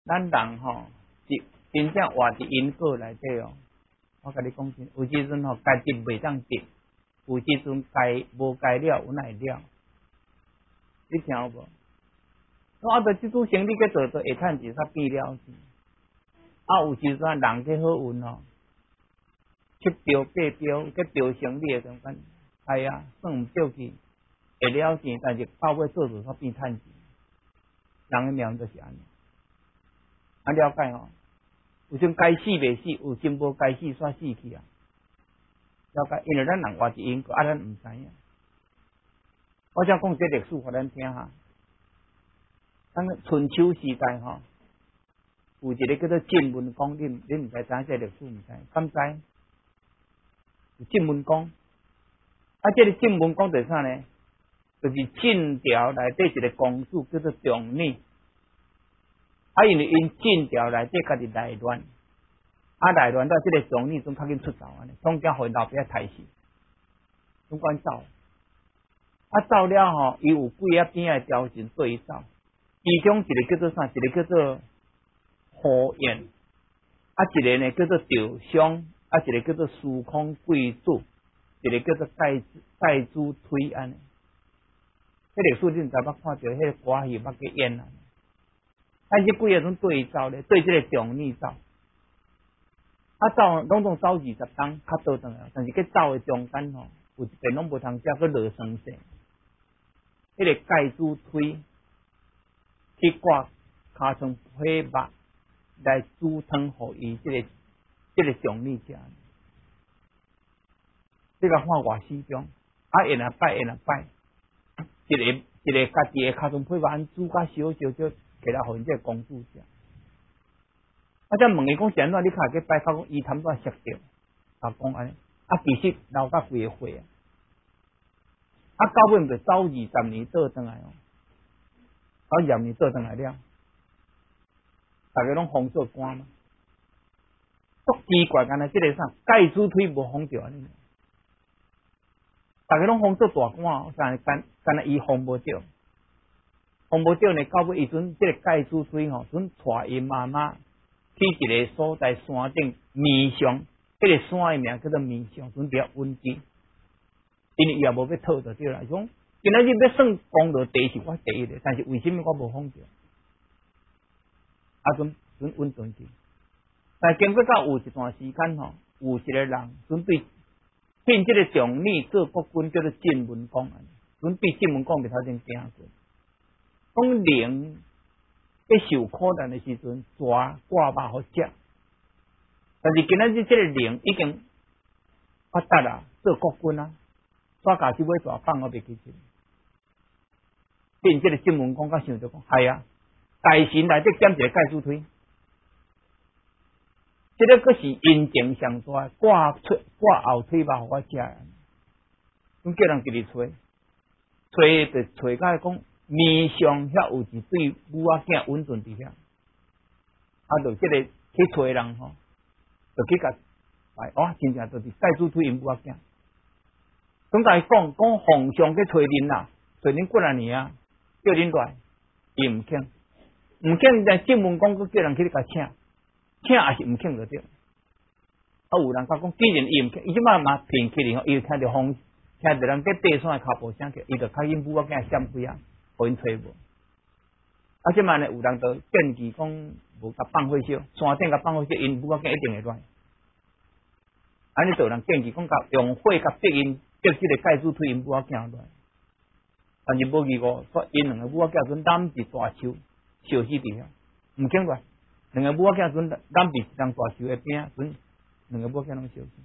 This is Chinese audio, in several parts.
咱人吼是真正活伫因果内底哦。我甲你讲真，有时阵吼该得袂当得，有时阵该无该了有奈了，你听有无？我着即拄生理去做会趁钱，煞变了钱。有时阵人去好运哦，七标八标去标生理诶中间，哎呀，算毋对去，会了钱，但是到尾做煞变趁钱。人诶命就是安尼，了解吼？有阵该死袂死，有阵无该死煞死去啊！了解？因为咱人活伫因果，咱毋知影。我想讲这历史互咱听下。咱春秋时代吼，有一个叫做晋文公，你毋知影这历史毋知？敢知？有晋文公，这个晋文公是啥呢？就是晋朝内底一个公主叫做重女，因为因晋朝内底家己内乱，内乱到这个重女总较紧出走安尼，总惊互老爸杀死，总管走。走了吼，伊有几啊边仔条件对伊走。其中一个叫做啥？一个叫做何晏，一个呢叫做赵襄，一个叫做司空贵子，一个叫做戴珠推安尼。迄历史你毋知捌看到迄个歌戏捌去演啊？这几个种对伊走咧，对这个重女走，走拢总走20天，较倒转来，但是去走的中间吼，有一边拢无通食，去落生死。迄个盖珠推。去挂尻川火肉来煮汤，互伊这个重女食。这个看外史中，因来拜，一个家己的尻川火肉安煮甲烧，给来互因这个公主食。再问伊讲是安怎？你卡去拜，讲伊谈怎识着？讲安尼，其实留甲几个岁到尾就走20年倒转来哦。到20年倒转来了，大家拢封做官嘛。足奇怪，干那这个啥盖子推无封着安尼，大家拢封做大官，但干那伊封无着，呢，到尾伊阵这个盖子推吼，阵带伊妈妈去一个所在山顶面上，这个山的名叫做面上，阵伫温基，因为伊也无要讨着对啦，讲。今仔日要算功劳第一是我第一的，但是为什么我无封着？阵稳顿去。但经过到有一段时间吼，有一个人准备聘这个重女做国君，叫做晋文公。准备晋文公伫头前行过，讲灵在受苦难的时阵，抓挂肉好食。但是今仔日这个灵已经发达啦，做国君啊，抓家己尾大放我袂记住。变这个晋文公，甲想着讲，系啊，大神内底减一个盖子推，这个佫是阴情上大，挂后腿肉互我食，咁叫人直直吹就吹甲讲面上遐有一对母仔囝稳顿伫遐，就这个去吹人吼，就去甲真正就是盖子推因母仔囝，总甲伊讲皇上去吹恁啦，吹恁几啊年啊。叫恁来，伊毋肯，在晋文公佫叫人去甲请也是毋肯就对。有人讲，既然伊毋肯，伊即摆嘛骗起哩吼，伊听着风，听着人在爬山的脚步声，伊就较紧母仔囝闪开互因吹无。即摆呢，有人就建议讲，无甲放火烧，山顶甲放火烧，因母仔囝一定会来。安尼就有人建议讲，用火甲逼因，逼即个盖子推因母仔囝来。但是无记过，说因两个母仔囝阵揽一大树，烧死伫遐，毋肯过。两个母仔囝阵揽伫一张大树的边，阵两个母仔囝拢烧死。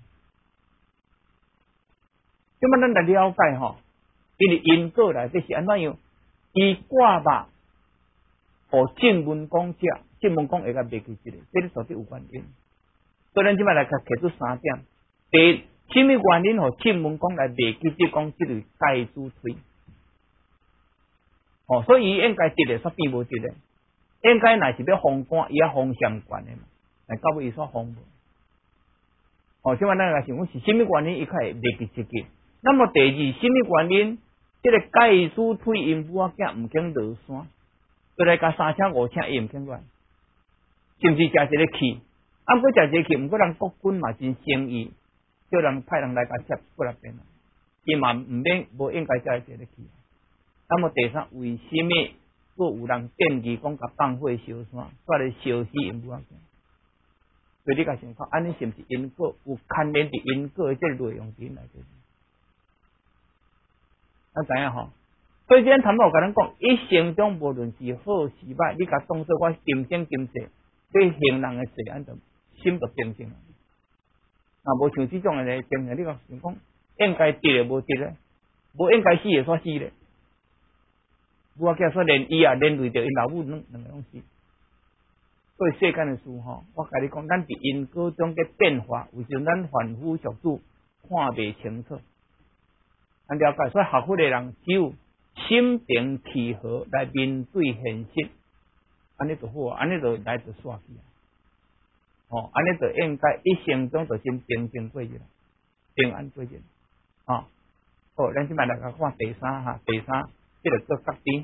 即么咱来了解吼，因为因果内底是安怎样？伊挂肉，互晋文公食，晋文公会甲袂记一个，这里到底有原因。所以咱即摆来摕出3点：第一，什么原因互晋文公来袂记即讲即类盖子推？所以伊应该得的，煞变无得的。应该若是要封官，伊要封上官的嘛，但到尾伊煞封无。即摆咱来想讲是什么原因，伊较会袂记一个。那么第二，什么原因？这个盖子推因母仔囝毋肯落山，就来甲3请5请，伊毋肯来。 是毋是食一个气？啊，毋过食一个气，毋过人国军嘛真诚意，叫人派人来甲接过来边，伊嘛毋免无应该食一个气。那么第三，为什么佫有人建议讲甲放火烧山，煞咧烧死因母仔？所以你甲想看，安尼是毋是因果有牵连伫因果的这内容伫内底？咱知影吼。所以咱头先甲咱讲，一生中无论是好是歹，你甲当作我今生今世，对行人的罪，咱就心就平静了。啊，无像这种的咧，平静你甲想讲，应该跌的无跌咧，无应该死的煞死咧。我叫说连伊啊，连累着因老母两个拢死。所以世间的事吼，我甲你讲，咱伫因果中嘅变化，有时咱凡夫俗子看袂清楚。咱了解，所以学佛的人只有心平气和来面对现实，安尼就好，安尼就来就煞去啊！哦，安尼就应该一生中就先平静过去了，平安过去了啊！好，咱即摆来看第三哈，第三即个做角边。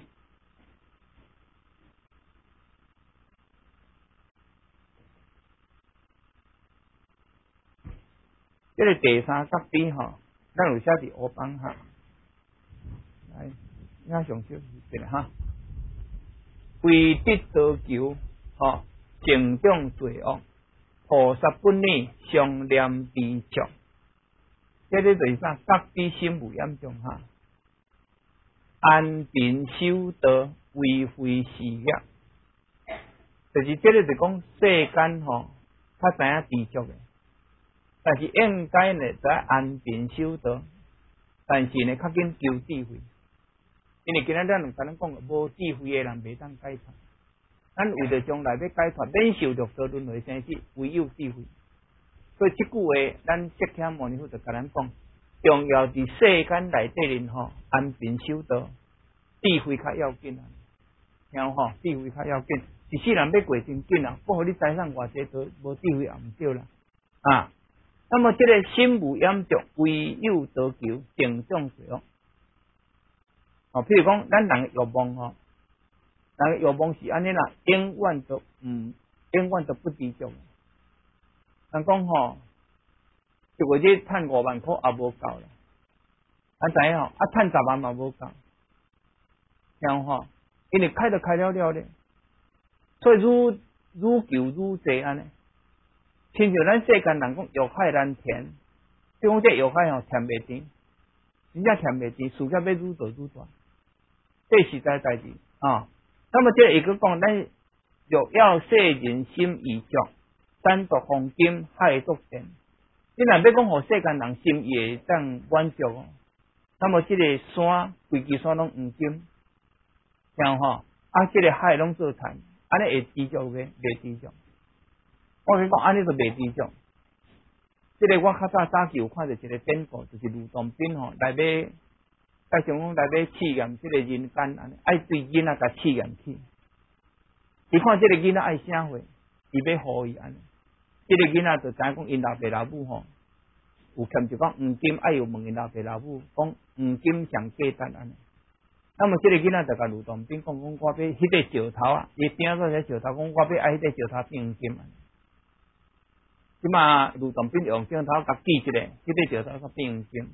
这个第三角边吼，咱有写伫黑板哈，来，影上少一个哈，为得多求，吼，成长罪恶，菩萨本念常念悲咒，这个就是啥？角边心无严重哈，安贫修德，为非事业，就是这个就讲世间吼，较知影知足的。但是应该呢，在安贫修德，但是呢，较紧求智慧。因为今仔咱有甲咱讲，无智慧的人袂当解脱。咱为着将来要解脱，免受着多轮回生死，唯有智慧。所以这句话，咱释迦牟尼佛就甲咱讲，重要伫世间内底人吼，安贫修德，智慧较要紧啊。听吼，智慧较要紧。一世人要过真紧啊，不好你财产偌济多，无智慧也毋对啦啊。那么这个心无染着，唯有得求，成长罪恶。哦，譬如讲，咱人的欲望吼，人的欲望是安尼啦，永远都不知足。人讲吼，一个月赚5万块也无够啦，啊知影吼，啊赚10万嘛无够，听吼，因为开了咧，所以愈求愈济安尼。亲像咱世间人讲欲海难填，就讲这欲海吼填袂甜，真正填袂甜，事业要愈做愈大，这实在代志啊。那么这一个讲，咱欲要世人心意足，山夺黄金，海夺电。你若要讲互世间人心意会当满足哦，那么这个山规支山拢黄金，听吼，啊这个海拢做田，安尼会知足嘅，袂知足。我跟你讲，安尼就袂知足。这个我较早期有看到一个典故，就是卢洞宾吼来要，介绍讲来要试验这个人间安尼，爱对囡仔甲试验起。伊看这个囡仔爱啥货，伊要互伊安尼。这个囡仔就知影讲因老爸老母吼，有欠就讲黄金，爱有问因老爸老母讲黄金上价值安尼。那么这个囡仔就甲卢洞宾讲我要迄个石头啊，伊边仔个石头讲我要爱迄个石头变黄金啊。即嘛，卢洞宾用镜头甲记一个，迄个石头甲变黄金。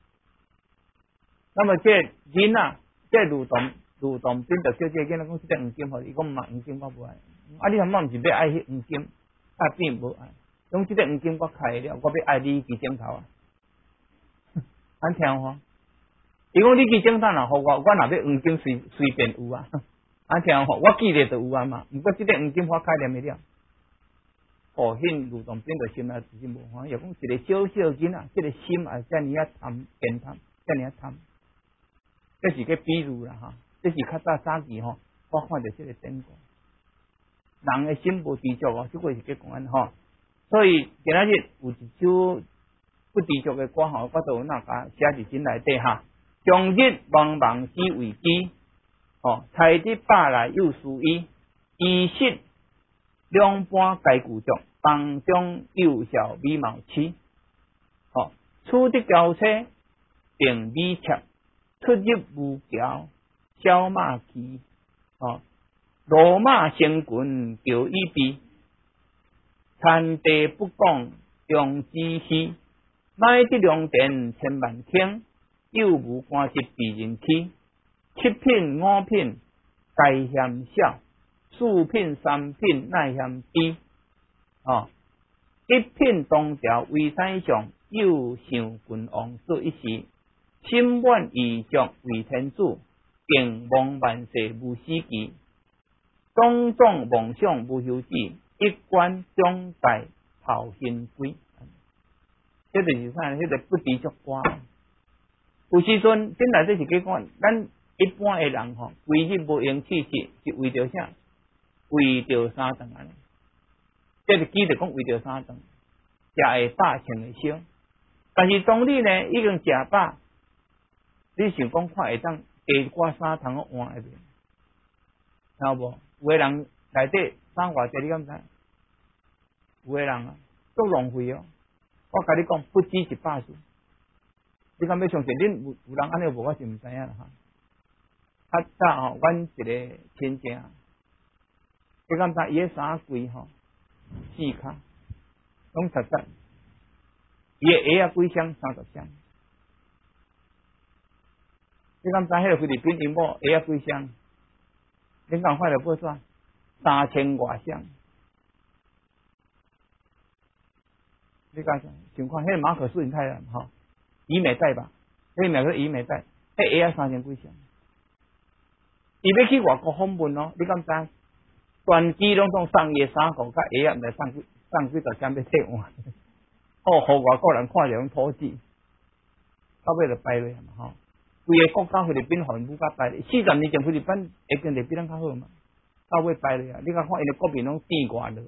那么这囡仔，这卢洞宾就叫这囡仔讲，这个黄金，互伊讲毋黄金我无爱。啊，你他妈毋是要爱迄黄金，啊变无爱。讲这个黄金我开了，我要爱你去镜头啊。咱听吼，伊讲你去镜头若互我若要黄金随便有啊。咱听吼，我记得就有啊嘛。毋过这个黄金我开念会了。哦，迄卢洞宾就心内自己无欢喜，又讲一个小小囡仔，这个心也遮尔啊贪，变贪，遮尔啊贪。这是个比喻啦哈，这是较早期吼，我看到这个典故。人的心无知足哦，这个是叫讲安吼。所以今仔日有一首不知足的歌吼，我就有那甲写伫心内底哈。终日茫茫只为机，哦，财得百来又输伊，衣食两般皆具足，房中幼小美貌妻。哦，处得娇车并美妾，出入无桥小马骑。哦，罗马成群叫伊比， 残地不讲用之虚，乃得良田千万顷，有无官职比人起。七品五品该嫌少，四品三品乃嫌低。一品当朝为宰相，有想君王做一时。心愿意足为天主，敬望万世无死期。种种梦想无休止，一贯终在头新归。这就是啥？迄个不知足歌。有时阵，真内底是去讲，咱一般的人吼，规日无用气息，是为着啥？为着三顿安尼。这是记得讲为着三顿，食会饱，穿会烧。但是当你呢已经食饱，你想讲看会当加挂三通换下面，听无？有个人内底三偌济，你敢知？有个人啊，足浪费哦。我甲你讲，不止100次。你敢要相信？恁有人安尼无？我是毋知影啦哈。较早吼，阮一个亲戚，你敢知？伊个衫柜吼，4卡，拢60，伊个鞋啊几双，30双。你敢知？迄个菲律宾因某鞋啊几双？恁讲快了报算3000外双。你讲想看迄个马可斯林太太吼，以美代吧，迄名叫以美代，迄鞋啊3000几双。伊要去外国访问哦，你敢知？全机拢送送伊衫裤，甲鞋啊，毋知送几条钱要替换，互外国人看着种土质，到尾就败落嘛吼。规个国家菲律宾环武甲败落，40年前菲律宾会经济比咱较好嘛，到尾败落啊！你甲看因个国民拢变外了。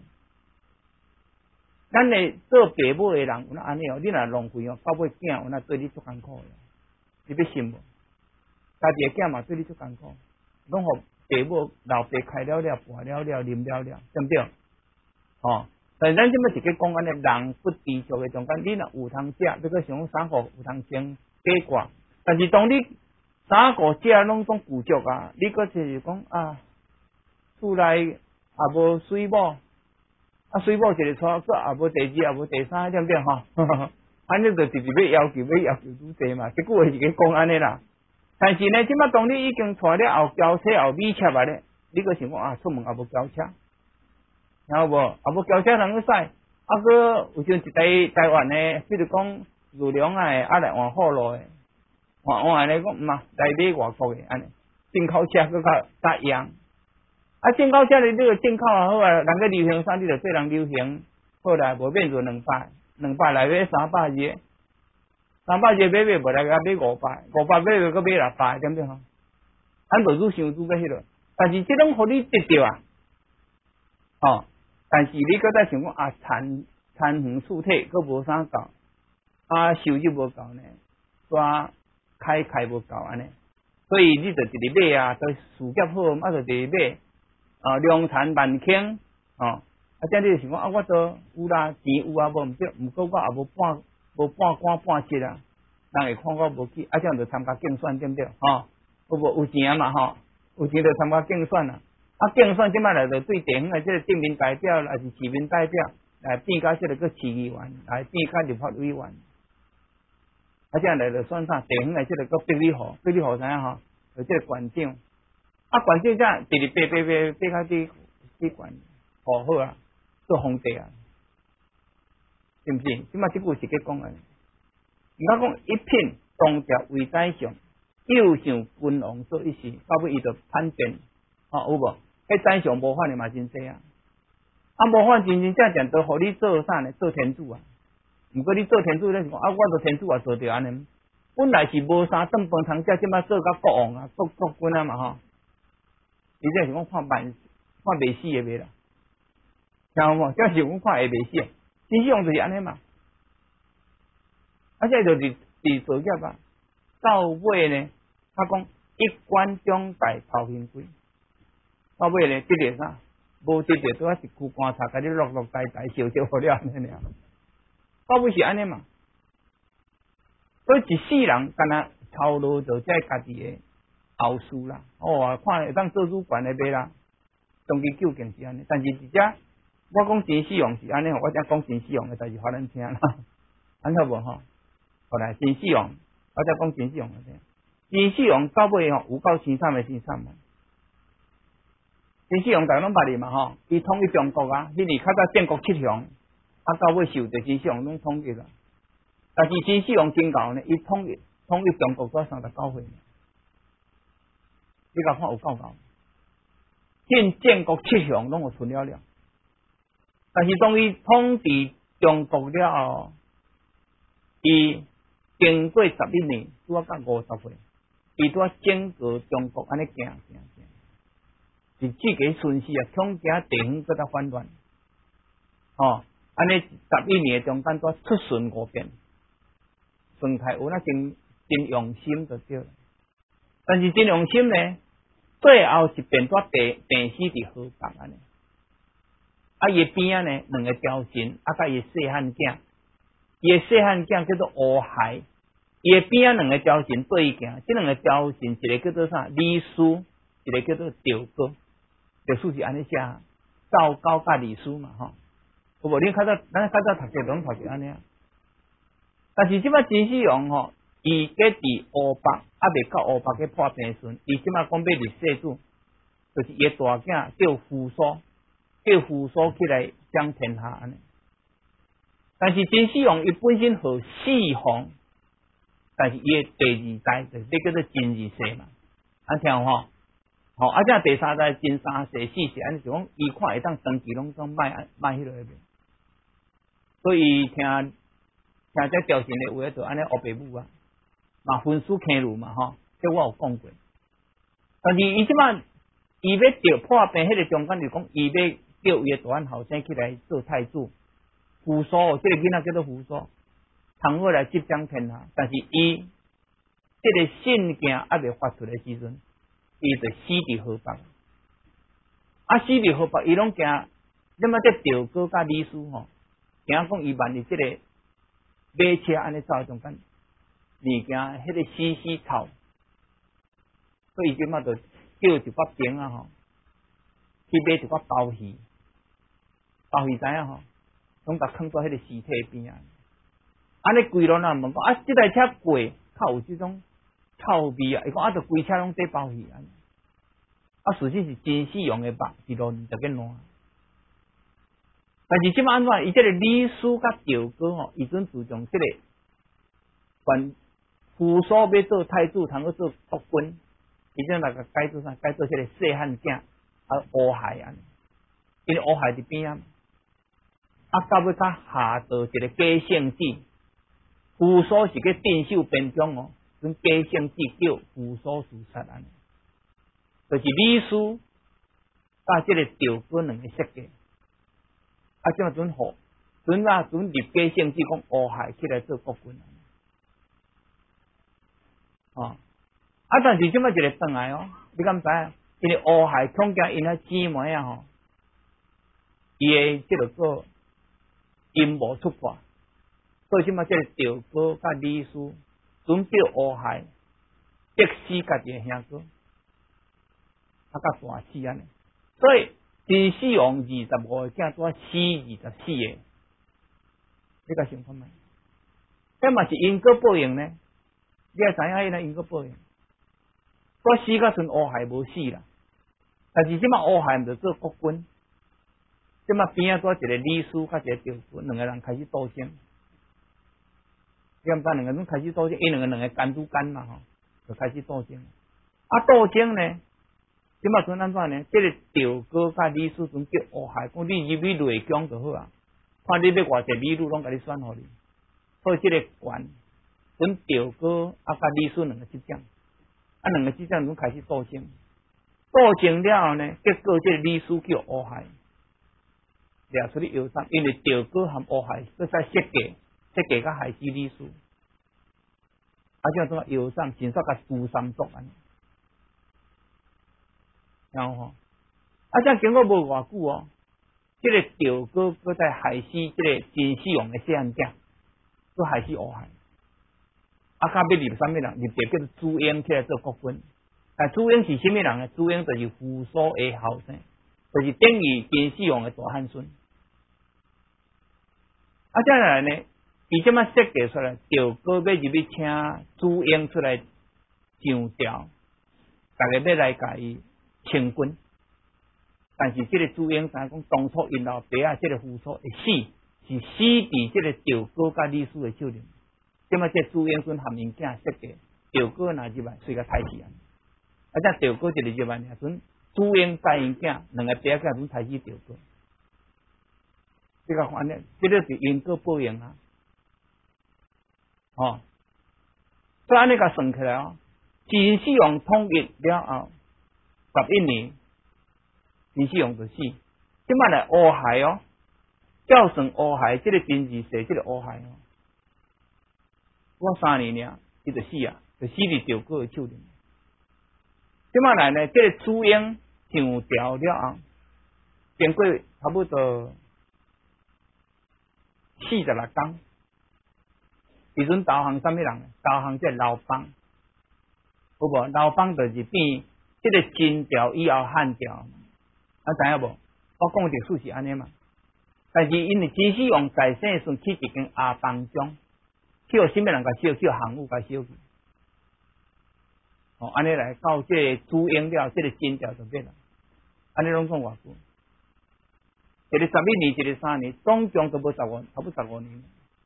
咱诶做爸母诶人有哪安尼哦？你若浪费哦，到尾囝有哪对你足艰苦诶？你要信无？家己诶囝嘛对你足艰苦，拢互爸母老爸开了了，跋了了，啉了了，对不对？但是咱即摆是去讲安尼，人不知足诶中间，你若有通食，要搁想衫裤有通穿加挂，但是当你衫裤食拢总固足啊，你搁就是讲啊，厝内也无水某。水某一个娶，也无第二，也无第三，对不对吼？安尼就直直要求愈济嘛。结果是去讲安尼啦。但是呢，即摆当你已经娶了后轿车后米车啊咧，你个想讲啊，出门也无轿车，然后无也无轿车通去驶，个有阵一台湾呢，比如讲如良啊，来换好路诶，换咧讲毋嘛来买外国诶安尼，进口车佫较样。进口车你这个进口也好啊，人个流行啥你就做人流行，好啦，无变做200来买300只，300只买无来甲买500买佫买600，对不对吼？咱就愈想愈要迄落，但是这种互你得着啊，但是你佫再想讲啊，残垣处体佫无啥够，收入无够呢，开无够安尼，所以你就直直买啊，对事业好，就直直买。量产万顷，这你就想讲我都有啦，钱有啊，无毋对，毋过我也无半官半职啊，人会看我无起，这样就参加竞选对不对？有钱嘛有钱就参加竞选啦。竞选即摆来就对地方的这个镇民代表，还是市民代表来变甲这个市议员，来变甲立法委员，这样来就选啥？地方的这个个秘书知影就这个县长。县长这直直爬到去管好啊，做皇帝啊，是毋是？即摆即句是去讲啊。毋讲一品当朝为宰相，又想君王做一时，到尾伊就叛变，有无？迄宰相无法的嘛真济啊，无法真正都互你做啥呢？做天主啊！毋过你做天主，你是讲我做天主也做着安尼，本来是无啥顿饭通食，即摆做甲国王啊、国君啊嘛吼。你这是讲看袂死的袂啦，听无？这是讲看会袂死，真相就是安尼嘛。这就是事业啊，到尾呢，他讲一关中大头新归，到尾呢，得着啥？无得着，拄啊一句棺材，甲你落呆笑好了安尼尔。到尾是安尼嘛。所以一世人干那操劳着在家己的后事啦，看会当做主管的买啦，长期究竟是安尼，但是一只我讲真死用是安尼，我才讲真死用的代志，互咱听啦。安好无吼？后来真死用，我才讲真死用的听。真死用到尾吼，有够生产的生产嘛。真死用大家拢捌哩嘛吼，伊统一中国啊，迄年较早建国7雄，啊到尾受着真死用拢统一啦。但是真死用真够呢，伊统一中国才39岁，你甲看有够够。建国7雄拢有存了了，但是当伊统治中国了后，伊经过11年，拄啊到50岁，伊拄啊整个中国安尼行，是四个顺序啊，恐惊地方搁较反乱，安尼11年中间拄出顺5变，顺太有那真用心就对了，但是真用心呢？最后是变做病死伫河北安尼，伊边仔呢2个雕神，甲伊细汉囝，伊细汉囝叫做乌海，伊边仔2个雕神对伊行，这2个雕神一个叫做啥李斯，一个叫做赵高，赵书是安尼写，赵高甲李斯嘛吼，有无？咱较早读册拢读是安尼啊，但是即摆真死用吼。伊伫乌北，未到乌北去破平顺。伊即马讲要立世主，就是伊大囝叫扶苏起来掌天下安尼。但是真死用伊本身号四皇，但是伊的第2代就是叫做真2世嘛。听有吼？这第3代真3世、4世，安尼就讲伊看会当长期拢总卖迄落边。所以听这调神的话，就安尼乌白母啊。嘛分属坑儒嘛吼，这我有讲过。但是伊即摆伊要着破病，迄个中间就讲伊要叫伊的大汉后生起来做太子，扶苏，这个囡仔叫做扶苏，通好来执掌天下。但是伊这个信件还未发出的时阵，伊就死伫河北。死伫河北，伊拢惊，那么这赵高甲李斯吼，惊讲伊万一这个马车安尼走中间。物件迄个死草，所以即马就叫一寡兵啊吼，去买一寡包鱼知影吼，拢甲藏在迄个尸体边啊。安尼规路若问讲即台车过，较有即种臭味啊！伊讲就规车拢在包鱼啊。事实是真死用的肉，是路特别烂。但是即马安怎？伊即个李斯甲赵高吼，伊准注重即个关。扶苏要做太子，通去做国君，伊就来个改做啥？改做这个细汉囝乌海啊，因为乌海伫边啊，到尾他下到一个假圣旨，扶苏是个镇守边疆哦，种假圣旨叫扶苏自杀啊，就是李斯甲这个赵高2个设计，这样准好，准立假圣旨讲乌海起来做国君啊。但是即摆一个转来哦，你敢知影？因为乌海恐惊因遐姊妹啊吼，伊的即个做阴谋出破，所以即摆即个赵高甲李斯准备乌海逼死家己的兄哥，甲大死安尼。所以真死用25个囝，拄死24个，你甲想看觅？这嘛是因果报应呢？你也知影迄个因果报应，我死甲阵乌海无死啦，但是即马乌海毋着做国君，即马边仔一个李斯甲一个赵高2个人开始斗争，你敢知2个人开始斗争，因2个干拄干嘛吼，就开始斗争。斗争呢，即马阵安怎呢？这个赵高甲李斯阵叫乌海，讲你入去内江就好啊，看你要偌济美女，拢甲你选互你，所以这个官。跟赵高甲李斯2个执掌，2个执掌拢开始斗争，斗争了后呢，结果这个李斯叫乌海，掠出去腰斩，因为赵高和乌海搁再设计甲害死李斯，这样怎啊腰斩，尽煞甲诛三族安尼，然后吼，这样经过无偌久哦，这个赵高搁再害死这个真死用的细汉囝，搁害死乌海。甲要立啥物人？立一个叫做朱英起来做国君。但朱英是啥物人呢？朱英就是扶苏的后生，就是等于真死用的大汉孙。 啊，再来呢，伊即摆设计出来，赵哥要入去请朱英出来上朝，大家要来甲伊清军。但是这个朱英知讲当初因老爸啊，这个夫妇会死，是死伫这个赵哥甲李斯的手里。即摆这朱英孙含因囝设计，赵哥若入来，随个杀死啊！啊，这赵哥一日入来，阵朱英带因囝两个爸囝阵杀死赵哥。这个反正，这个是因果报应啊！哦，所以安尼甲算起来哦，秦始皇统一了后11年，秦始皇就死。即摆来乌亥哦，照算乌亥，这个金字写这个乌亥哦，我3年尔，伊就死啊，就死伫赵哥的手里。即摆来呢，这个朱英上朝了后，经过差不多46天。时阵投降什么人？投降这刘邦，有无？刘邦就是变这个秦朝以后汉朝，啊知影无？我讲的事是安尼嘛。但是因为秦始皇在生的时阵起一间阿房庄，叫什么人甲烧？叫项羽甲烧去。哦，安尼来到这个朱英了，这个秦朝就灭了。安尼拢讲偌久？一个11年，一个3年，总共都无15，差不多15年。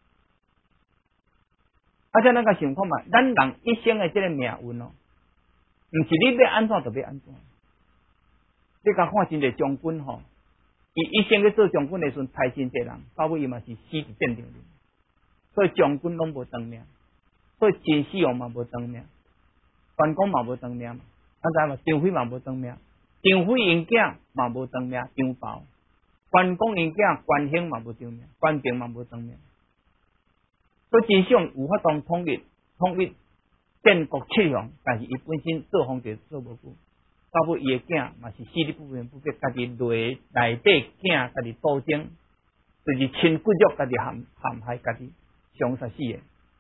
啊！再咱个想看嘛，咱人一生的这个命运哦，毋是你要安怎就要安怎。你甲看真侪将军吼，伊一生去做将军的时阵，杀真侪人，到尾伊嘛是死伫战场里。所以将军拢无长命，所以秦始皇嘛无长命，关公嘛无长命嘛，咱知嘛？张飞嘛无长命，张飞因囝嘛无长命，张宝。关公因囝关兴嘛无长命，关平嘛无长命。所以秦始皇有法当统一建国七雄，但是伊本身做皇帝做无久，到尾伊的囝嘛是死哩不明不白，家己内底囝家己斗争，就是亲骨肉家己陷害家己，伤杀死的。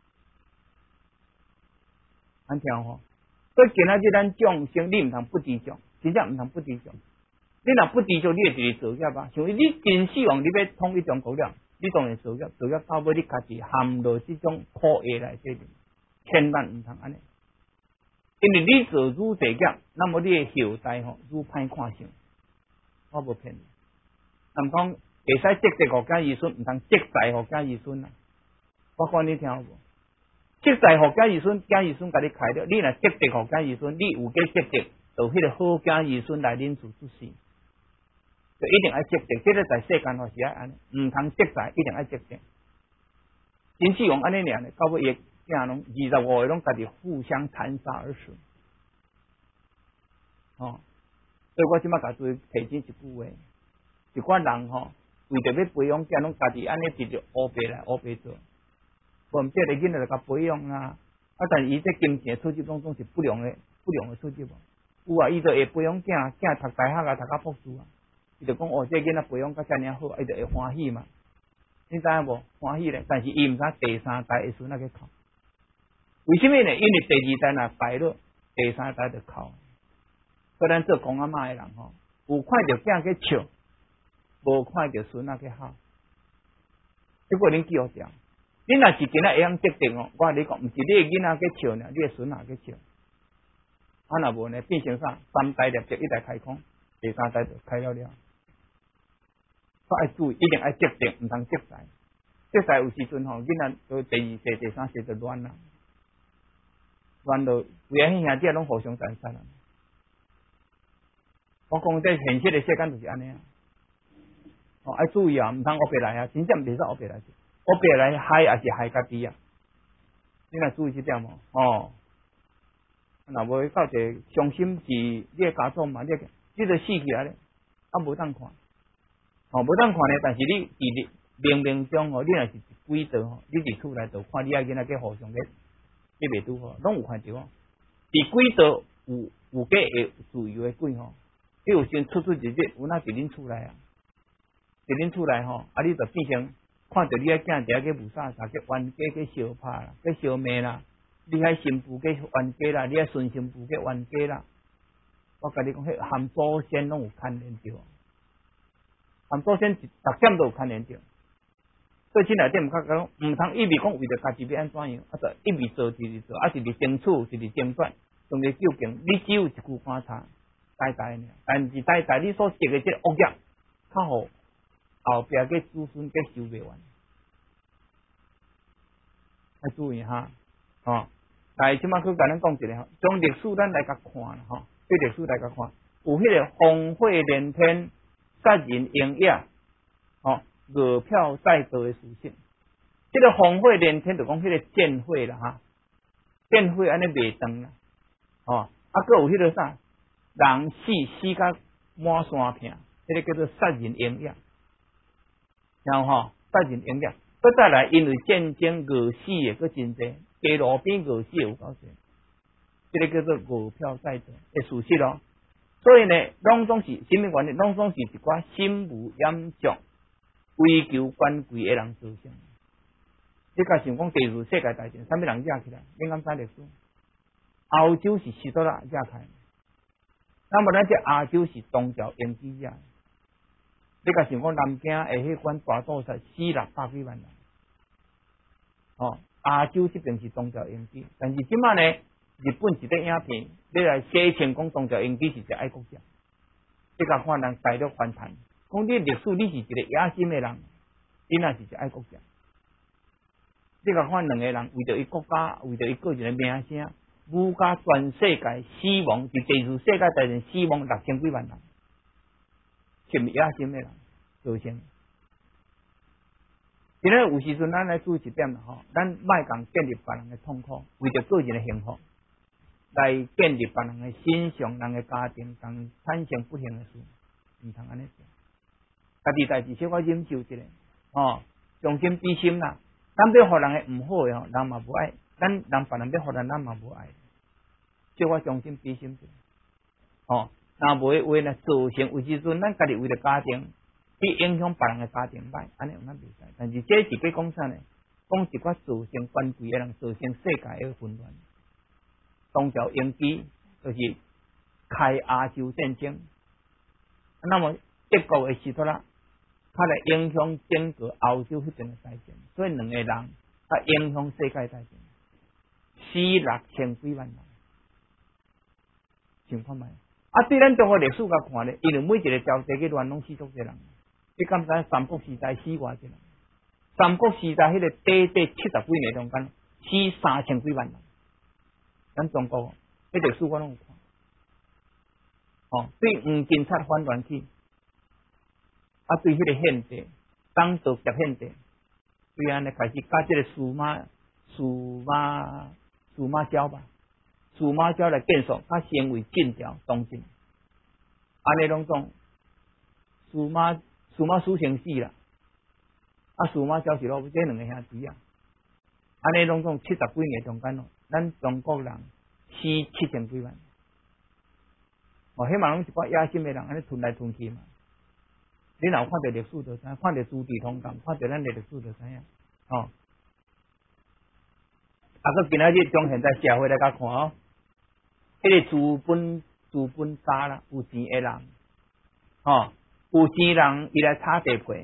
安听吼，所以今仔日咱众生，你毋通不知足，真正毋通不知足。你若不知足，你会一直造业啊！像你秦始皇，你要统一中国了。你当然造业到尾你家己陷落这种苦业内底，千万毋通安尼。因为你做愈济业，那么你的后代吼愈歹看相。我无骗你，南方会使积德互囝儿孙，毋通积财互囝儿孙啊！我讲你听有无？积财互囝儿孙，囝儿孙甲你开了，你若积德互囝儿孙，你有计积德，就迄个好囝儿孙来领主之事。就一定爱积德，这个在世间吼是爱安尼，毋通积财，一定爱积德。秦始皇安尼尔呢，到尾伊囝拢25个拢家己互相残杀而死。哦，所以我即摆甲注意提醒一句话，一寡人吼为着要培养囝，拢家己安尼直接乌白来乌白做，无毋这个囡仔就甲培养啊，但是伊这金钱出去拢是不良的出去无。有啊，伊就会培养囝读大学啊，读到博士啊。伊就讲哦，这囡仔培养甲遮尔好，伊就会欢喜嘛。你知影无？欢喜咧，但是伊毋知第3代的孙仔去哭。为什么呢？因为第2代若败落，第3代就哭。所以咱做公阿嬷的人吼，有看到囝去笑，无看到孙仔去哭。这个恁记好条。你若是今仔会晓积德哦，我你讲，毋是你的囡仔去笑呢，你的孙仔去笑。啊，若无呢，变成啥？3代立即1代开空，第3代就开了了。爱注意，一定爱积德，毋通积财。积财有时阵吼，囡仔到第2世、第3世就乱啦，乱到有兄弟拢互相残杀啦。我讲这现实的世间就是安尼啊。哦，爱注意啊，毋通乌白来啊，真正袂使乌白来，乌白来害也是害家己啊。你若注意这点哦，若无到一个伤心事，你的家族嘛，你就死去啊咧，啊无当看。哦，无当看咧，但是你伫冥冥中哦，你若是鬼道吼，你伫厝内就看你仔囡仔去互相咧，你袂拄好，拢有看着哦。伫鬼道有计会自由的鬼吼，你有先出入日，有哪伫恁厝内啊？伫恁厝内吼，啊，你就变成看着你仔囝伫遐去误杀去冤家去相拍啦，去相骂啦，你遐新妇去冤家啦，你遐孙新妇去冤家啦。我甲你讲，迄含祖先拢有牵连着。含祖先逐点都有牵连着， 所以这内底毋较讲，毋通意味讲为着家己要安怎样，就一味做，一味做，一直争取，一直争端，当个究竟，你只有一句观察，呆呆呢，但是呆呆你所积的这恶业，较好后壁嘅子孙嘅收袂完，要注意哈，但是即马去甲咱讲一个，从历史咱来甲看啦，对历史来甲看，有迄个烽火连天、杀人营业，饿殍载道的事情。这个烽火连天就讲迄个箭火啦，箭火安尼袂长啦，搁有迄个啥，人死甲满山片，迄个叫做杀人营业，然后杀人营业，搁再来因为战争饿死的搁真济。街路边饿死有够济，这个叫做饿殍载道的事实咯。所以呢，拢总是什么原因？拢总是一寡心无严重、追求权贵的人造成。你甲想讲第二次世界大战，啥物人惹起来？你敢知历史？欧洲是希特勒惹起来，那么咱这亚洲是宗教英基惹。你甲想讲南京下迄款大屠杀400-600几万人，亚洲这边是宗教英基，但是即马呢，日本一个影片，你来写成讲宗教英基是一个爱国者，你甲看人大陆反弹，讲你历史你是一个野心的人，你若是一个爱国者，你甲看两个人为着伊国家，为着伊个人的名声，武甲全世界死亡，伫第二次世界大战死亡6000几万人，是毋是野心的人造成？今日有时阵，咱来注意一点啦，咱莫讲建立别人的痛苦，为着个人的幸福，来建立别人的欣赏，人的家庭，同产生不幸的事，毋通安尼做。家己代志小可忍受一下，将心比心啦。咱要互人的毋好的，人嘛无爱；咱人别人要互咱嘛无爱。小可将心比心者，若无的话呢，造成有时阵咱家己为了家庭。去影响别人的家庭歹，安尼有咱袂使。但是这是要讲啥呢？讲一寡造成权贵的人，造成世界的混乱。宗教英基就是开亚洲战争，那么德国的希特勒，他来影响整个欧洲迄边的大战，所以两个人他影响世界大战，死6000几万人，想看觅？对咱中国历史甲看咧，因为每一个朝代去乱拢死足侪人。你敢知三国时代死偌济人？三国时代迄个短70几年中间死3000几万人，咱中国迄历史我拢有看。对黄巾擦反乱去，对迄个献帝，当道劫献帝，对安尼开始甲这个司马昭吧，司马昭来建设，他成为晋朝东晋，安尼拢总司马师先死啦，司马昭是老这两个兄弟啊，安尼拢总70几年中间咯，咱中国人死7000几万，迄嘛拢一寡野心的人，安尼吞来吞去嘛。你若看到历史就知，看到朱棣通鉴，看到咱的历史就知影，个今仔日从现在社会来甲看迄个资本家啦，有钱的人，有钱人伊来炒地皮，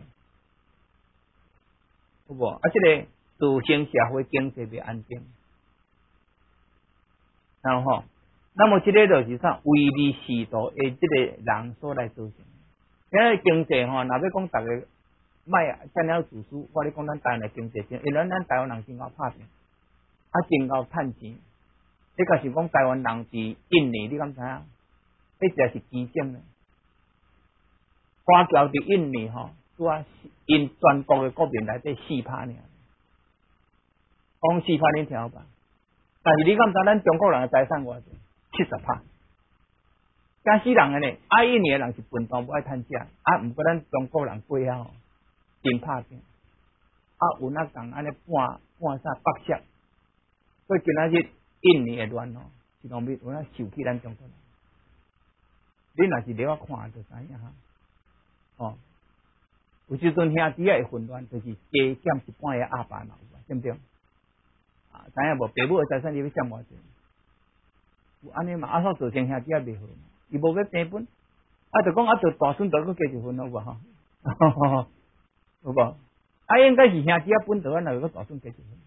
有无？这个造成社会经济袂安定，然后那么这个就是啥？唯利是图的这个人所来造成。现在经济若要讲大家卖遮尔自私，我咧讲咱台湾的经济真，因为咱台湾人真够拍拼，真够趁钱。你假是讲台湾人是印尼，你敢知影？这才是基建呢。华侨伫印尼因全国的国民内底4%尔，讲4%恁听有吧？但是你敢知咱中国人的财产偌济？70%。假死人的呢，印尼的人是笨蛋，不爱趁食，毋过咱中国人过遐真拍拼，有那讲安尼半啥白色，所以今仔日印尼的乱是讲有那受气咱中国人。你若是了我看就知影有时阵兄弟会混乱，就是加减一半的阿爸嘛，对不对？知影无？父母的财产你要占偌济？有安尼嘛？所造成兄弟袂好嘛？伊无要平分，就讲就大孙都搁加一分好无有无？ 啊，应该是兄弟啊本道，咱来个大算加一分。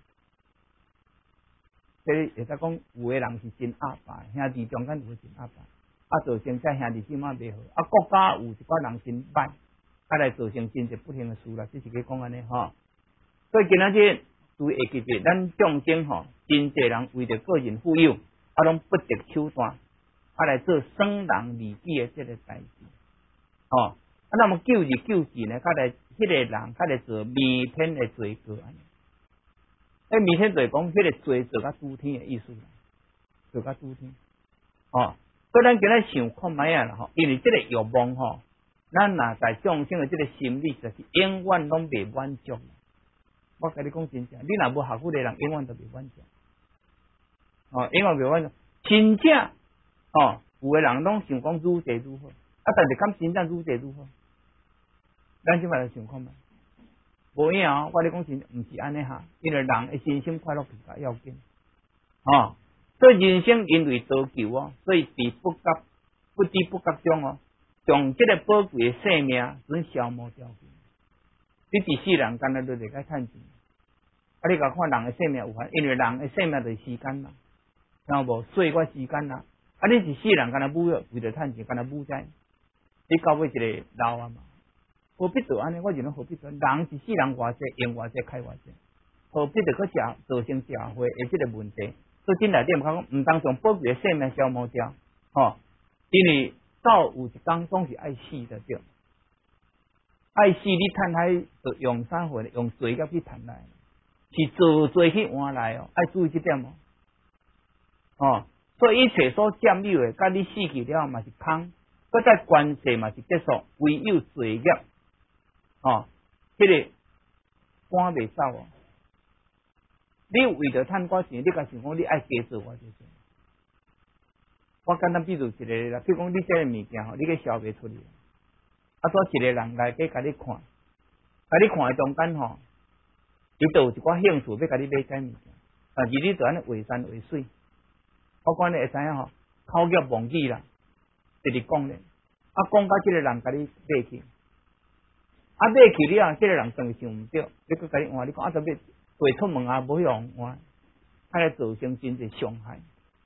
所以会使讲，有个人是真阿爸，兄弟中间有个真阿爸，啊，造成这兄弟姊妹袂好，啊，国家有一寡人真歹，啊，来造成真侪不幸的事啦，这是去讲安尼吼。所以今仔日对下记者，咱众生吼，真侪人为着个人富有，啊，拢不择手段，啊，来做损人利己的这个代志，吼。啊，那么救日救己呢？甲来迄个人，甲来做弥天的罪过安尼。弥天罪讲，迄个罪做甲诸天的意思啦，做甲诸天。哦，所以咱今日想看卖啊啦吼，因为这个欲望吼，咱若在众生的这个心理，就是永远拢未满足。我甲你讲真正，你若无学佛的人，永远都未满足。哦，永远未满足。真正哦，有的人拢想讲愈济愈好，啊，但是敢真正愈济愈好？咱即摆来想看卖。无影哦，我咧讲真，毋是安尼哈，因为人的身心快乐比较要紧，哦，所以人生因为得救哦，所以伫不知不觉中哦，将这个宝贵的生命准消磨掉去。你伫世人干那都得该趁钱，啊，你甲看人的生命有限，因为人的生命就是时间嘛，听无岁月时间啦，啊，你是世人干那母为着趁钱，干那母债，你到尾一个老啊嘛。何必得安尼？我认为何必得？人是世人偌济，用偌济，开偌济，何必得去造成社会的这个问题？所以真内底毋讲，毋当将宝贵的生命消磨掉，吼，因为到有一天总是爱死的对，爱死你趁海就用啥货呢？用罪孽去趁来，是做罪去换来哦，爱注意这点哦，哦，所以一切所占有的，甲你死去了嘛是空，搁再关系嘛是结束，唯有罪孽。哦，这个赶袂走哦。你为着趁寡钱，你甲想讲你爱加做我就做。我简单比如一个啦，比如讲你这个物件吼，你去销袂出去，啊，做一个人来甲你看，甲你看的中间吼，伊就有一寡兴趣要甲你买这物件，但是你就安尼为山为水，我讲你会知影吼，口业忘记啦，就是讲咧，啊，讲到这个人甲你买去。啊，买去了，这个人当然想毋对，你佮甲你换，你讲啊，特别会出门啊，无用换，啊来造成真侪伤害。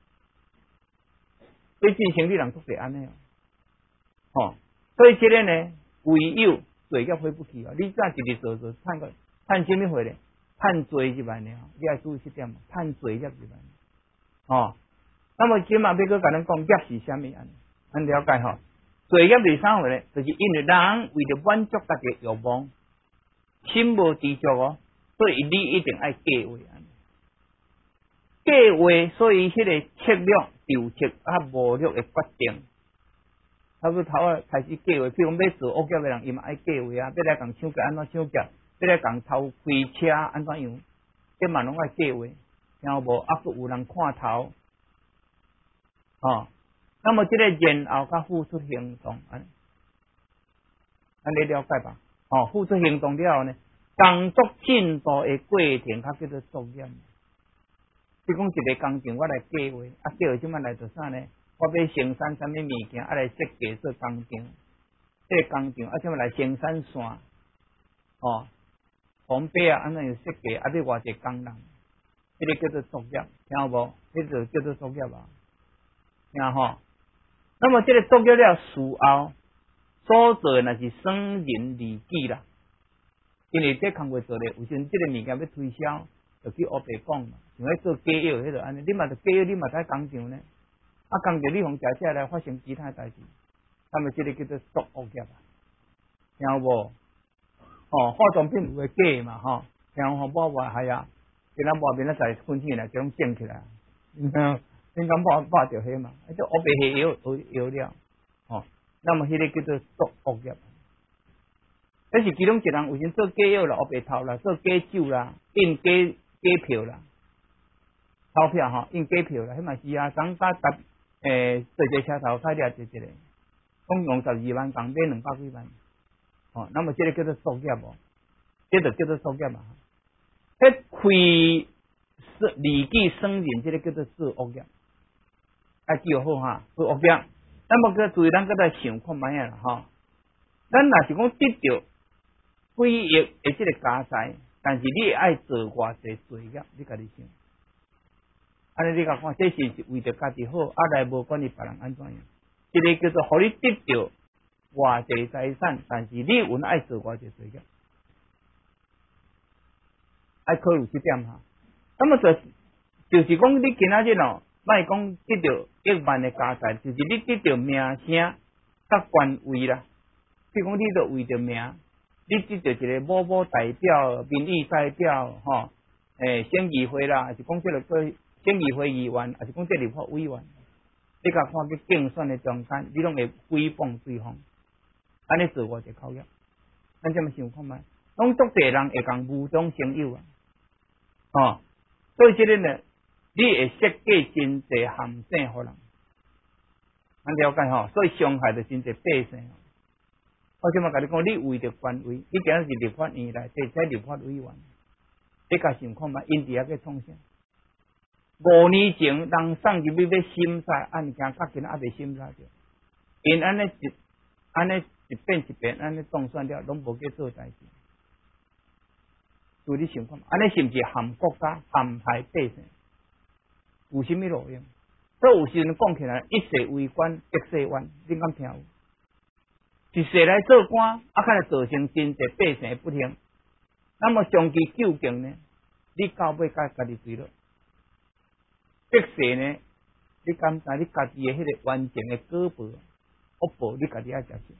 所以真生理人都是安尼哦，吼，所以这个呢，唯有罪孽回不去哦。你再一日做趁什么回咧？趁罪入来呢？你要注意这点嘛，趁罪孽入来。哦，那么今嘛要佮咱讲业是啥物安？咱了解吼。罪孽是啥货咧？就是因为人为了满足家己欲望，心无知足哦，所以你一定爱计划安。计划，所以迄个策略、筹策啊、谋略的决定。差不多头啊开始计划，譬如讲要做恶业的人，伊嘛爱计划啊，要来共抢劫安怎抢劫，要来共偷开车安怎样，这嘛拢爱计划，听无？啊，佮有人看头，哦。那么这个然后甲付出行动，安你了解吧？哦，付出行动了后呢，工作进度的过程，它叫做作业。比讲一个工程，我来计划，啊，计划即摆来做啥呢？我要生产什么物件，啊来设计做工程，这个工程啊，即摆来生产线，哦，红白啊，安怎样设计，啊，要偌济工人，这个叫做作业，听无？这就叫做作业啊，听吼。那么这个作业了事后所做那是损人利己啦，因为这工作做咧，有时阵这个物件要推销，就去黑白讲嘛，像迄做假药迄个安尼，你嘛就假药，你嘛在工厂呢，啊工厂你从假借来发生其他代志，那么这个叫做作恶业啊，听无？哦，化妆品有个假嘛吼，听有无系啊，今仔外面咧在分起来，就种整起来，你敢拍着迄嘛？迄个黑白药了，哦，那么迄个叫做作恶业。但是其中一人有时做假药啦、黑白头啦、做假酒啦、印假票啦、钞票吼，印假票啦，迄嘛是啊，讲甲搭做一个车头开了一个，总共12万，共买200几万，哦，那么这个叫做作业哦，这就叫做作业嘛。迄亏利己生人，这个叫做做恶业。啊，记好哈，做恶业。那么个注意，咱个在想看卖啊啦哈。咱若是讲得到几亿的这个家财，但是你爱做偌济罪业，你家己想。安尼你甲看，这是为着家己好，来无管你别人安怎样。一个叫做互你得到偌济财产，但是你有爱做偌济罪业，爱考虑这点哈。那么就是讲你今仔日哦，莫讲得到1万的家财，就是你得到名声甲官位啦。比如讲，你著为着名，你得到一个某代表、民意代表吼，县议会啦，还是讲这个做县议会议员，还是讲这立法委员，你甲看去竞选的中间，你拢会诽谤对方，安尼做我就考验。咱这么想看觅，拢足侪人会讲无中生有啊，所以这个呢，你会设计真侪陷阱互人，咱了解吼，所以伤害着真侪百姓。我即马甲你讲，你为着官位，你今日是立法院内底在立法委员，你甲想看觅，因伫遐去创啥？5年前人送入去要审查案件，到今仔还未审查着，因安尼一遍一遍安尼当选了，拢无去做代志。所以你想看，安尼是毋是陷国家、陷害百姓？有甚物路用？所以有时阵讲起来，一世为官，一世冤，你敢听有？一世来做官，可能造成真侪百姓不幸。那么长期究竟呢？你到尾家己追落。这世呢，你敢知你家己的迄个完整的果报、恶报，你家己爱接受，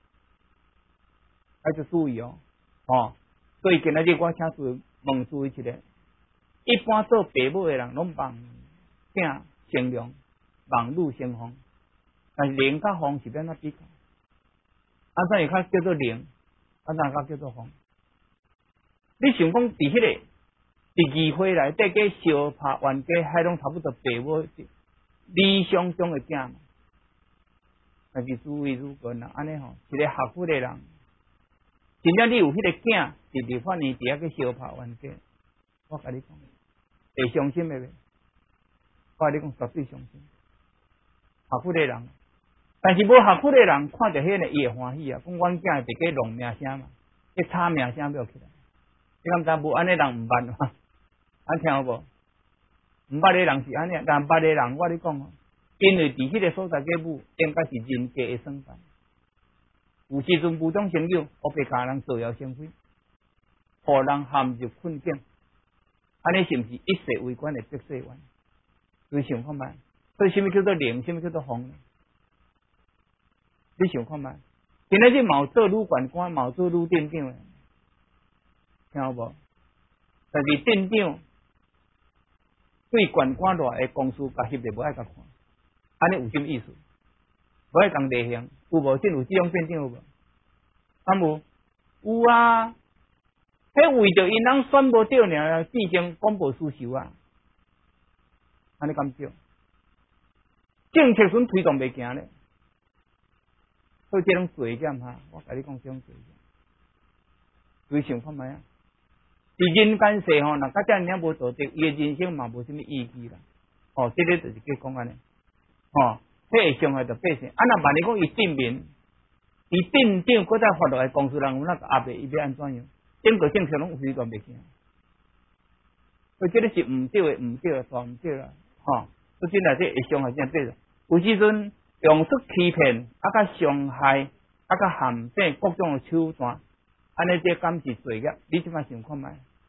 爱就注意哦。所以今仔日我请问注意一下，一般做父母的人拢望囝成龙，望女成凤，但是龙甲凤是变哪比较？安怎会较叫做龙？安怎较叫做凤？你想讲伫迄个伫议会内底个相拍冤家，还拢差不多父母理想中的囝嘛？但是诸位如果安尼吼，一个合法的人，真正你有迄个囝伫立法院底下去相拍冤家，我甲你讲，会伤心的袂？我甲你讲，绝对伤心。合法的人。但是无合法的人看着迄个伊会欢喜啊，讲阮囝会伫个弄名声嘛，去炒名声要起来。你敢知无安尼人毋捌嘛？安听有无？毋捌的人是安尼，但捌的人我咧讲哦，因为伫迄个所在个母应该是人家的算盘，有时阵无中生有，我被家人造谣生非，互人陷入困境，安尼是毋是一世为官的得世冤？你想看觅？所以什么叫做灵？什么叫做风呢？你想看觅？今仔日毛做女官官，毛做女店长的，听有无？但是店长对官官内的公司甲翕着无爱甲看，安尼有什么意思？无爱讲例行，有无？真有这种店长有无？敢无？有啊！迄为着因人选无着尔，变成广播需求啊！安尼敢少？政策阵推动袂行咧。所以这种罪孽哈，我甲你讲这种罪孽，你想看觅啊？伫人间世吼，若甲遮尔无道德，伊诶人生嘛无啥物意义啦。这个就是叫讲安尼，迄会伤害到百姓。若万一讲伊证明，伊店长搁再发落来，公司人有哪个压迫，伊要安怎样？整个政策拢有时段袂行。所以这个是毋对诶，毋对，大毋对啦。所以真内底会伤害真百姓。有时阵。用出欺骗，甲伤害，甲陷阱各种的手段，安尼这敢是罪孽？你即摆想看觅？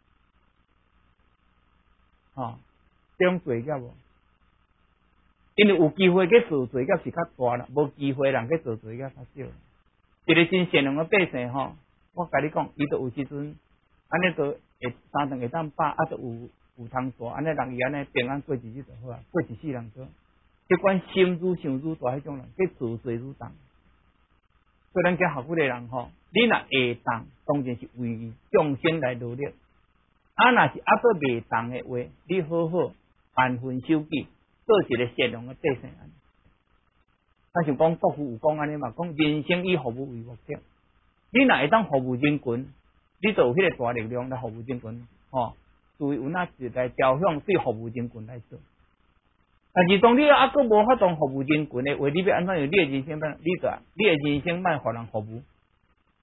这种罪孽无？因为有机会去做罪孽是较大啦，无机会人去做罪孽较少。一个真善良的百姓我甲你讲，伊都有时阵，安尼都会三顿会当饱，都有通做，安尼人伊安尼平安过日子就好啊，过一世人做。即款心愈想愈大，迄种人，去自罪愈重。所以咱家合法的人你若会当，当然是为众生来努力。若是佫未当的话，你好好安分守己，做一个善良的百姓。咱想讲国父有讲安尼嘛，讲人生以服务为目的。你若会当服务人群，你就有迄个大力量来服务人群。注意有哪一来朝向对服务人群来做。但是当你佫无法当服务人群的话，你要安怎样？你的人生你的人生莫互人服务。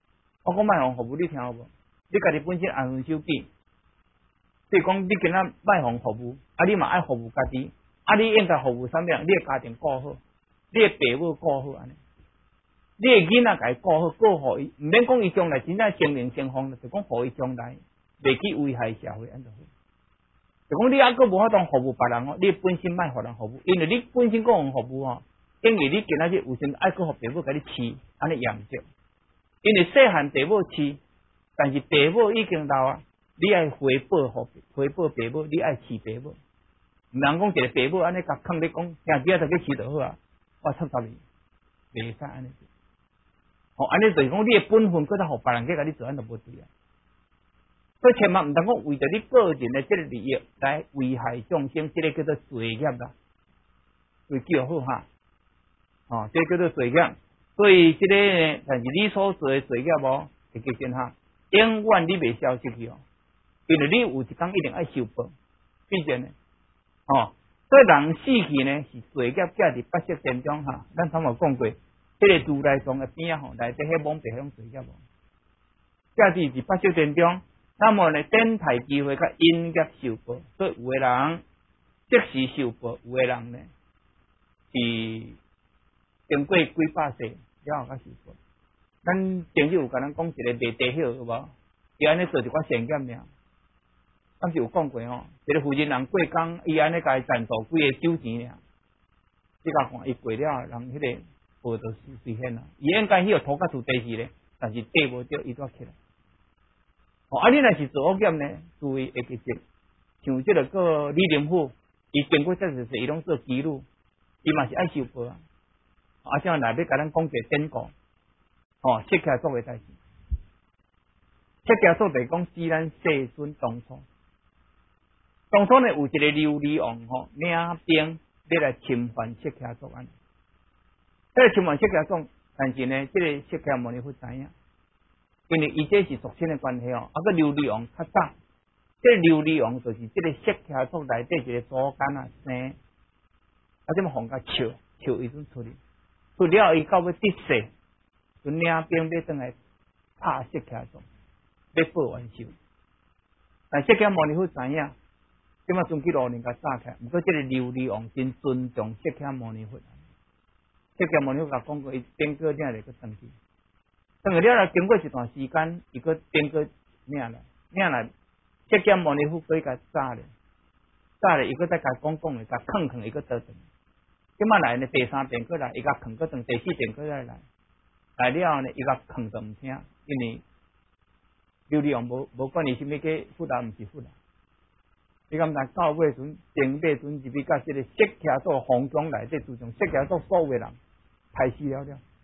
我讲卖互服务，你听有无？你家己本身安分守己，所以讲你今仔卖互服务，啊，你嘛爱服务家己，啊，你应该服务啥物啊？你的家庭顾好，你的父母顾好安尼，你的囡仔家顾好，顾好伊，毋免讲伊将来真正成名成风，就讲互伊将来袂去危害社会安就好。就讲你还佫无法当服务别人哦，你本身卖互人服务，因为你本身个人服务哦，因为你今仔日有时爱佫互父母甲你饲，安尼严重。因为细汉父母饲，但是父母已经老啊，你爱回报父母，你爱饲父母，毋通讲一个父母安尼甲坑你讲，兄弟啊，就去饲就好啊，我插你，袂使安尼。哦，安尼就是讲你的本分，佫再互别人去甲你做，安就无对啊。所以千万毋通讲为着你个人的这个利益来危害众生，这个叫做罪业啦，会记好哈。哦，这个叫做罪业。所以这个呢，但是你所做的罪业无，会记真哈，永远你袂消失去哦，因为你有一天一定爱受报，毕竟呢，哦，所以人死去呢是罪业架伫八识殿中哈，咱头有讲过，这个如来藏的边啊吼，内底迄蒙蔽迄种罪业无，架伫八识殿中。那么呢，等待机会甲因业受报，所以有的人即时受报，有的人呢是经过几百世了后才受报。咱前日有甲咱讲一个卖地晓有无？伊安尼做一寡善业尔，咱是有讲过吼，一个富人人过工，伊安尼甲伊赞助几个酒钱尔，你甲看伊过了，人迄个报就实现啦。伊应该迄个土甲厝地是咧，但是地无着，伊怎起来？哦，啊！你若是做恶业呢，注意会记住，像这个李林甫，伊经过这件事，伊拢做记录，伊嘛是爱受报啊。啊，像内底甲咱讲一个典故，哦，释迦族的代志。释迦族就是讲指咱世尊当初呢有一个琉璃王吼，领兵要来侵犯释迦族安。这个侵犯释迦族，但是呢，这个释迦牟尼佛知影。因为伊这是属亲的关系哦，啊个琉璃王较早，这琉璃王就是这个释迦族内底一个祖干啊生，啊这么放甲笑伊阵出了伊到要得势，就领兵要转来拍释迦族，要报冤仇。但释迦牟尼佛知影，即马阵去路人甲炸开，毋过这个琉璃王真尊重释迦牟尼佛，释迦牟尼佛甲讲过，伊顶个领来个转去。等下了，经过一段时间，伊个顶个领来，释迦牟尼佛可甲炸咧，伊个再甲讲咧，甲坑，伊个倒转。即马来呢，第三遍过来，伊甲坑个转，第四遍过来了后呢，伊甲坑就毋听，因为琉璃王无管你是咩个佛啊，毋是佛啊。你敢知到尾阵，顶尾阵入去甲即个释迦族皇宫内底，自从释迦族所有的人害死了。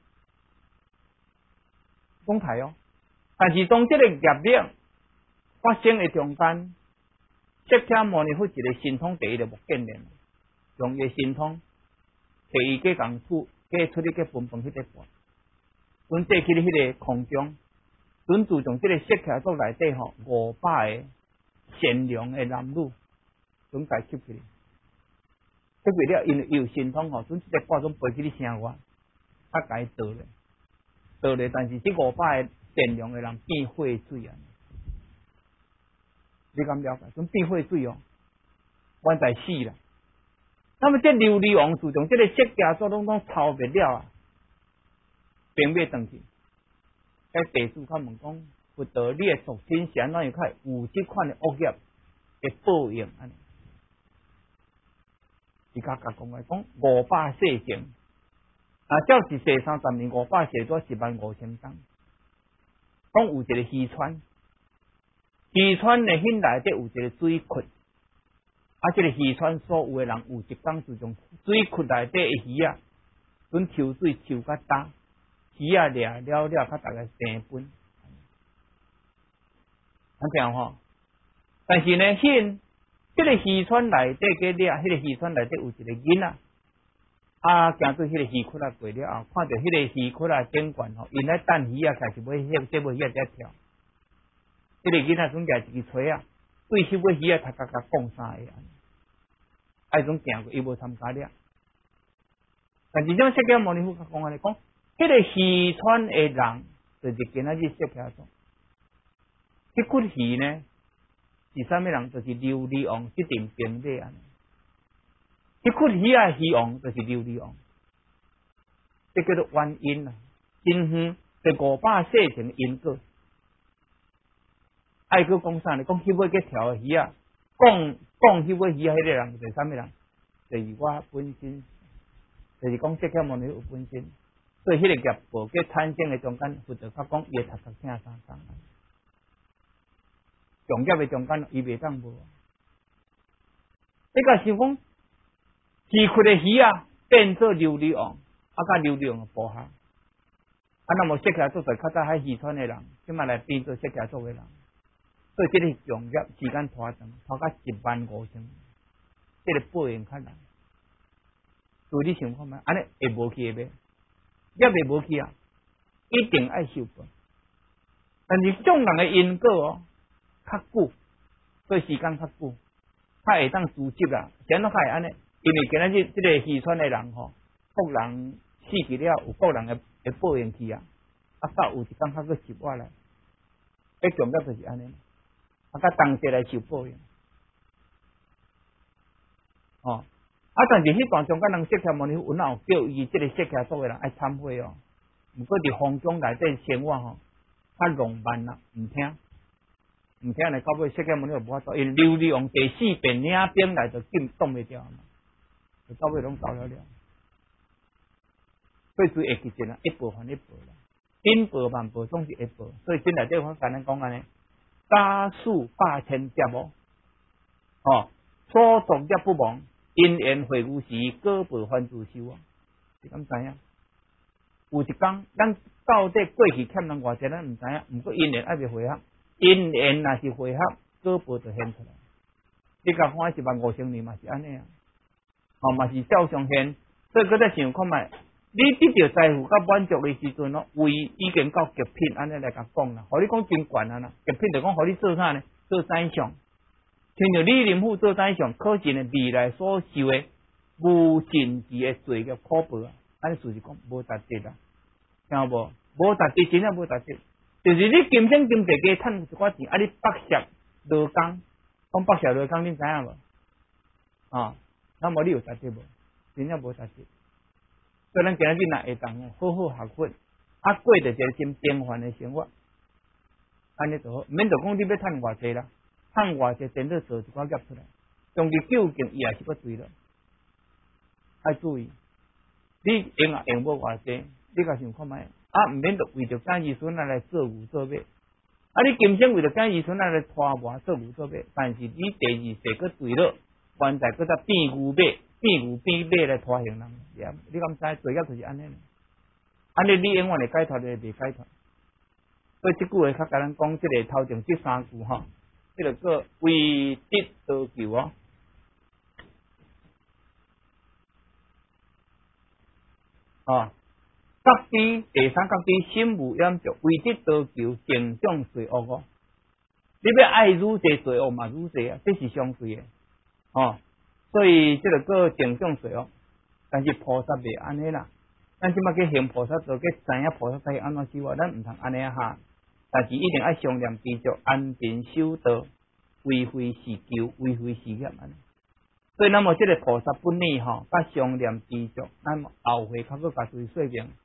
讲台哦，但是当这个业力发生的中间，释迦牟尼佛一个神通第一就无见面，用伊的神通，摕伊个功夫，加出去个分迄个盘，阮缀去迄个空中，阮自从这个释迦族内底吼500个善良的男女，阮家吸起来，吸过了，因为伊有神通吼，阮即个挂种飞去你城外，甲家倒咧。但是这500个善良的人变火水啊！你敢了解？种变火水哦，完在死啦。那么这琉璃王自从这个释迦族拢超别了啊，并要转去。该地主他问讲，佛陀你的属亲是安怎样较有这款的恶业的报应安尼？伊甲讲500世前。啊，照是世30年500世多15000担。讲有一个渔船呢，迄内底有一个水窟，啊，这个渔船所有的人有一天自从水窟内底的鱼啊，准抽水抽甲干，鱼啊掠了，甲大家生分，安这样吼。但是呢，这个渔船内底个掠，迄个渔船内底有一个囡仔。啊，行到迄个鱼窟啊过了后，看到迄个鱼窟啊顶悬吼，因咧等鱼啊开始要鱼在跳。迄个囡仔准举一支锤啊，对迄尾鱼啊他甲讲啥个？啊，种行过，伊无参加了。但是种释迦牟尼佛讲安尼讲，迄个渔船的人， 就是今仔日设起做。这骨鱼呢是啥物人？就是琉璃王这阵兵马安尼。这骨鱼啊，鱼王就是琉璃王，这叫做原因啊。真远是500世前的因果。爱去讲啥呢？讲迄尾去调鱼啊，讲迄尾鱼啊，迄个人是啥物人？就是我本身，就是讲释迦牟尼有本身，所以迄个业报去产生的中间，佛陀较讲伊读听三三。重业的中间，伊袂当无。你甲想讲，鱼窟的鱼啊，变做琉璃王，啊，甲琉璃王的部下。啊，那么设起来做在较早喺渔村的人，即马来变做设起来做的人，所以这个重业时间拖长，拖到15000，这个报应较难。所以你想看觅，安尼会无去的咩？业会无去啊，一定爱受报。但是众人的因果哦，较久，所以时间较久，较会当组织啦。怎样较会安尼？因为今仔日这个渔村的人吼，各人死去了，有各人的报应去啊。啊，到有一天较去入我来，迄重要就是安尼。啊，甲当地来受报应。哦，啊，但是迄段中间人释迦牟尼佛有哪有叫伊这个释迦族的人爱忏悔哦？毋过伫风中内底生活吼，较浪漫啦，毋听来到尾释迦牟尼佛无法度，因琉璃王第4遍领兵来就禁挡袂掉嘛，就到尾拢走了。所以会记真啊，一报还一报啦，因报万报总是一报，所以真内底我甲咱讲安尼，家数百千劫哦，哦，所作业不忘，因缘会有时，果报还自受啊，是咁知影？有一天，咱到底过去欠人偌济，咱毋知影，毋过因缘爱未回合，因缘若是回合，果报就现出来。你甲看15000年嘛是安尼啊，哦嘛是照常现，所以搁再想看觅。你得到财富甲满足的时阵咯，为已经到极品安尼来甲讲啦，互你讲真悬啊啦，极品就讲互你做啥呢？做宰相，亲像李林甫做宰相，可见的未来所受的无尽期的罪孽苦报啊，安尼就是讲无值得啦，听有无？无值得，真正无值得，就是你今生今世加趁一寡钱，啊你白涉劳工，讲白涉劳工，恁知影无？啊，那么你有值得无？真正无值得。所以咱今日若会当好好学佛，啊过着一个真平凡的生活，安尼就好，免着讲你要趁偌济啦，趁偌济真正做一寡业出来，将其究竟伊也是要对了，爱注意，你用啊用无偌济，你甲想看觅，啊毋免着为着干儿孙来做牛做马，啊你今生为着干儿孙来拖磨做牛做马，但是你第二世搁对了，原在搁再变牛马。变牛变马来拖行人，你敢知？罪业就是安尼，安尼你永远会解脱，就袂解脱。所以即句话较甲咱讲，即个头前即3句吼，即个个为得得救哦。哦，甲知第3甲知心无染着，为得得救正种罪恶哦。你要爱愈济罪恶嘛愈济啊，这是相对的哦。所以这个个正种罪恶，但是菩萨袂安尼啦。咱即马去行菩萨道，去知影菩萨在安怎生活，咱毋通安尼哈。但是一定要常念知足，安定修道，为非是求，为非是业安尼。所以那么这个菩萨本意吼，甲常念知足，咱后回较佫甲注意说明。